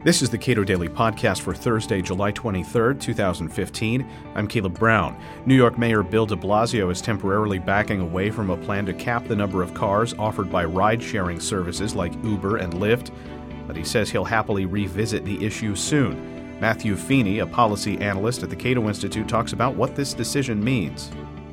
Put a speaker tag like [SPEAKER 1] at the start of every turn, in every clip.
[SPEAKER 1] This is the Cato Daily Podcast for Thursday, July 23rd, 2015. I'm Caleb Brown. New York Mayor Bill de Blasio is temporarily backing away from a plan to cap the number of cars offered by ride-sharing services like Uber and Lyft, but he says he'll happily revisit the issue soon. Matthew Feeney, a policy analyst at the Cato Institute, talks about what this decision means.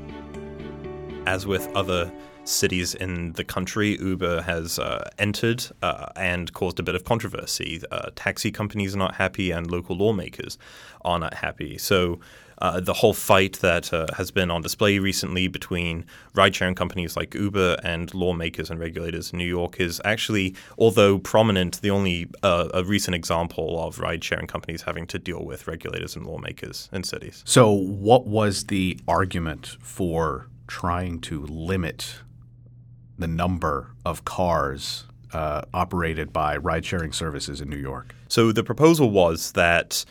[SPEAKER 2] As with other cities in the country, Uber has entered and caused a bit of controversy. Taxi companies are not happy and local lawmakers are not happy. So the whole fight that has been on display recently between ride-sharing companies like Uber and lawmakers and regulators in New York is actually, although prominent, the only a recent example of ride-sharing companies having to deal with regulators and lawmakers in cities.
[SPEAKER 1] So what was the argument for trying to limit the number of cars operated by ride-sharing services in New York?
[SPEAKER 2] So the proposal was that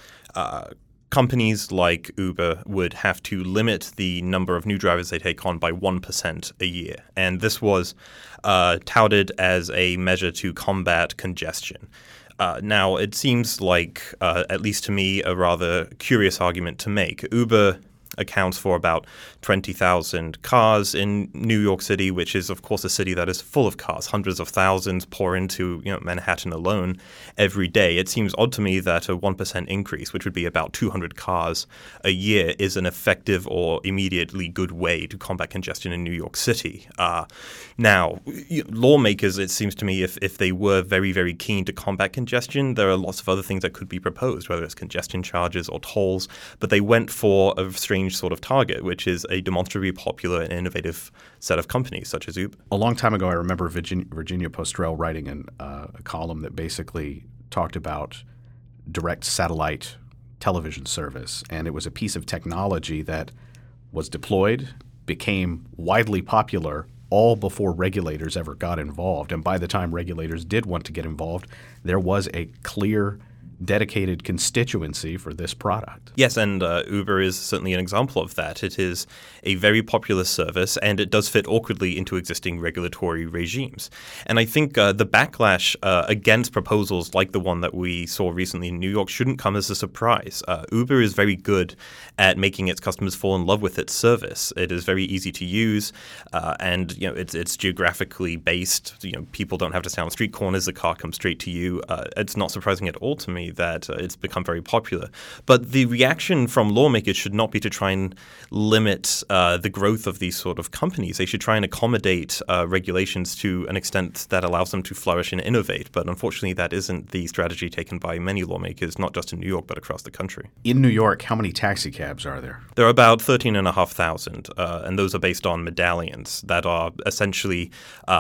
[SPEAKER 2] companies like Uber would have to limit the number of new drivers they take on by 1% a year. And this was touted as a measure to combat congestion. Now, it seems like, at least to me, a rather curious argument to make. Uber accounts for about 20,000 cars in New York City, which is, of course, a city that is full of cars. Hundreds of thousands pour into Manhattan alone every day. It seems odd to me that a 1% increase, which would be about 200 cars a year, is an effective or immediately good way to combat congestion in New York City. Now, lawmakers, it seems to me, if they were very, very keen to combat congestion, there are lots of other things that could be proposed, whether it's congestion charges or tolls, but they went for a strange sort of target, which is a demonstrably popular and innovative set of companies such as Uber.
[SPEAKER 1] A long time ago, I remember Virginia Postrel writing a column that basically talked about direct satellite television service, and it was a piece of technology that was deployed, became widely popular, all before regulators ever got involved. And by the time regulators did want to get involved, there was a clear dedicated constituency for this product. Yes,
[SPEAKER 2] and Uber is certainly an example of that. It is a very popular service, and it does fit awkwardly into existing regulatory regimes. And I think the backlash against proposals like the one that we saw recently in New York shouldn't come as a surprise. Uber is very good at making its customers fall in love with its service. It is very easy to use, and it's geographically based. People don't have to stand on street corners. The car comes straight to you. It's not surprising at all to me that it's become very popular. But the reaction from lawmakers should not be to try and limit the growth of these sort of companies. They should try and accommodate regulations to an extent that allows them to flourish and innovate. But unfortunately, that isn't the strategy taken by many lawmakers, not just in New York, but across the country.
[SPEAKER 1] In New York, how many taxi cabs are there?
[SPEAKER 2] There are about 13,500, and those are based on medallions that are essentially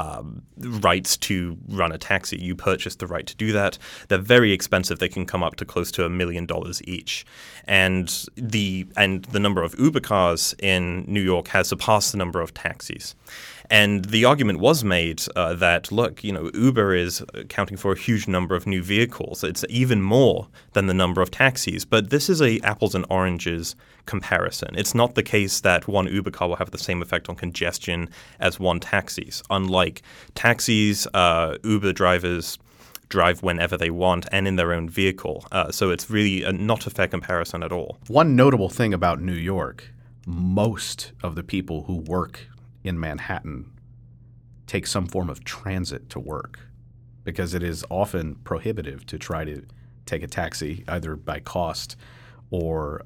[SPEAKER 2] rights to run a taxi. You purchase the right to do that. They're very expensive. They can come up to close to $1 million each. And the number of Uber cars in New York has surpassed the number of taxis. And the argument was made that, look, Uber is accounting for a huge number of new vehicles. It's even more than the number of taxis. But this is a apples and oranges comparison. It's not the case that one Uber car will have the same effect on congestion as one taxis. Unlike taxis, Uber drivers drive whenever they want and in their own vehicle. So it's really not a fair comparison at all.
[SPEAKER 1] One notable thing about New York, most of the people who work in Manhattan take some form of transit to work because it is often prohibitive to try to take a taxi either by cost or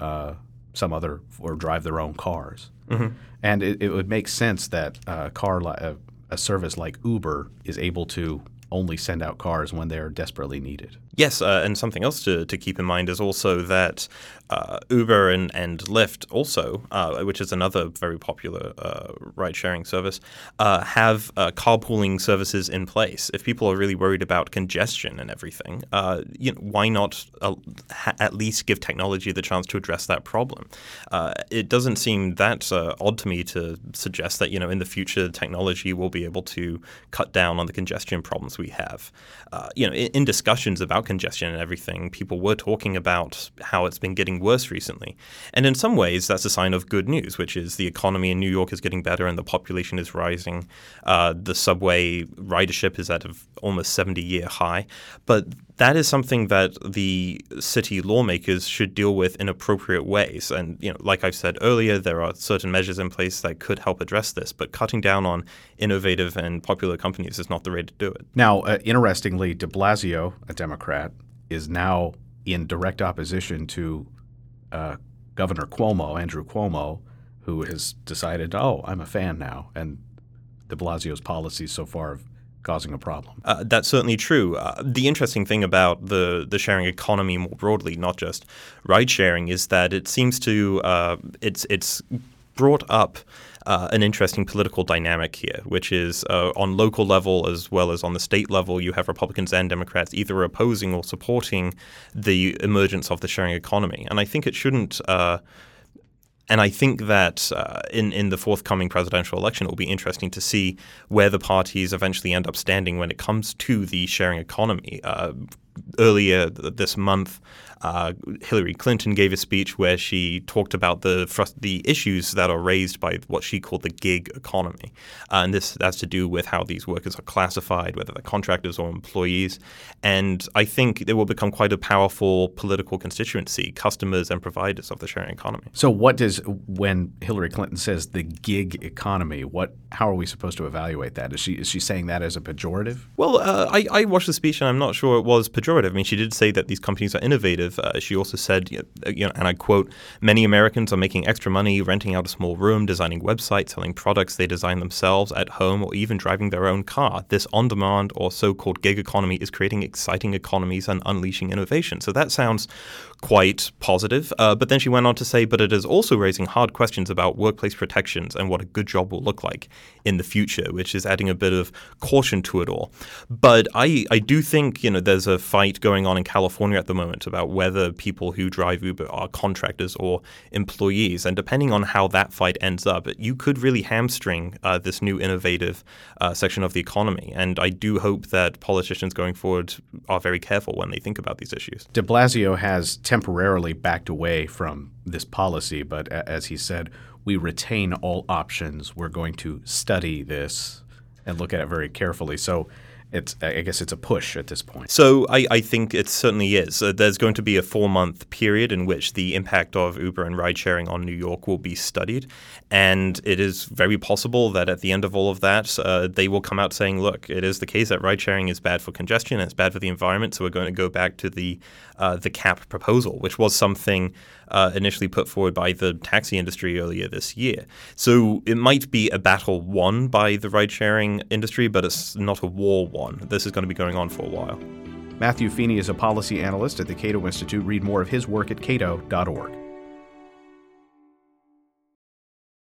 [SPEAKER 1] or drive their own cars. Mm-hmm. And it would make sense that a service like Uber is able to only send out cars when they're desperately needed.
[SPEAKER 2] Yes, and something else to keep in mind is also that Uber and Lyft also, which is another very popular ride-sharing service, have carpooling services in place. If people are really worried about congestion and everything, why not at least give technology the chance to address that problem? It doesn't seem that odd to me to suggest that in the future technology will be able to cut down on the congestion problems we have. In discussions about congestion and everything, people were talking about how it's been getting worse recently. And in some ways, that's a sign of good news, which is the economy in New York is getting better and the population is rising. The subway ridership is at an almost 70-year high. But that is something that the city lawmakers should deal with in appropriate ways. And, like I've said earlier, there are certain measures in place that could help address this, but cutting down on innovative and popular companies is not the way to do it.
[SPEAKER 1] Now, interestingly, de Blasio, a Democrat, is now in direct opposition to Governor Cuomo, Andrew Cuomo, who has decided, I'm a fan now, and de Blasio's policies so far have causing a problem.
[SPEAKER 2] That's certainly true. The interesting thing about the sharing economy more broadly, not just ride sharing, is that it seems to it's brought up an interesting political dynamic here, which is on local level as well as on the state level, you have Republicans and Democrats either opposing or supporting the emergence of the sharing economy. And I think it shouldn't And I think that in the forthcoming presidential election, it will be interesting to see where the parties eventually end up standing when it comes to the sharing economy. Earlier this month, Hillary Clinton gave a speech where she talked about the issues that are raised by what she called the gig economy. And this has to do with how these workers are classified, whether they're contractors or employees. And I think it will become quite a powerful political constituency, customers and providers of the sharing economy.
[SPEAKER 1] So when Hillary Clinton says the gig economy, how are we supposed to evaluate that? Is she saying that as a pejorative?
[SPEAKER 2] Well, I watched the speech and I'm not sure it was pejorative. I mean, she did say that these companies are innovative. She also said, and I quote, "Many Americans are making extra money renting out a small room, designing websites, selling products they design themselves at home, or even driving their own car. This on-demand or so-called gig economy is creating exciting economies and unleashing innovation." So that sounds quite positive. But then she went on to say, but it is also raising hard questions about workplace protections and what a good job will look like in the future, which is adding a bit of caution to it all. But I do think, there's a fight going on in California at the moment about whether people who drive Uber are contractors or employees. And depending on how that fight ends up, you could really hamstring this new innovative section of the economy. And I do hope that politicians going forward are very careful when they think about these issues.
[SPEAKER 1] De Blasio has temporarily backed away from this policy, but as he said, we retain all options. We're going to study this and look at it very carefully. So I guess it's a push at this point.
[SPEAKER 2] So I think it certainly is. There's going to be a 4-month period in which the impact of Uber and ride-sharing on New York will be studied. And it is very possible that at the end of all of that, they will come out saying, look, it is the case that ride-sharing is bad for congestion, and it's bad for the environment, so we're going to go back to the cap proposal, which was something initially put forward by the taxi industry earlier this year. So it might be a battle won by the ride-sharing industry, but it's not a war won. This is going to be going on for a while.
[SPEAKER 1] Matthew Feeney is a policy analyst at the Cato Institute. Read more of his work at cato.org.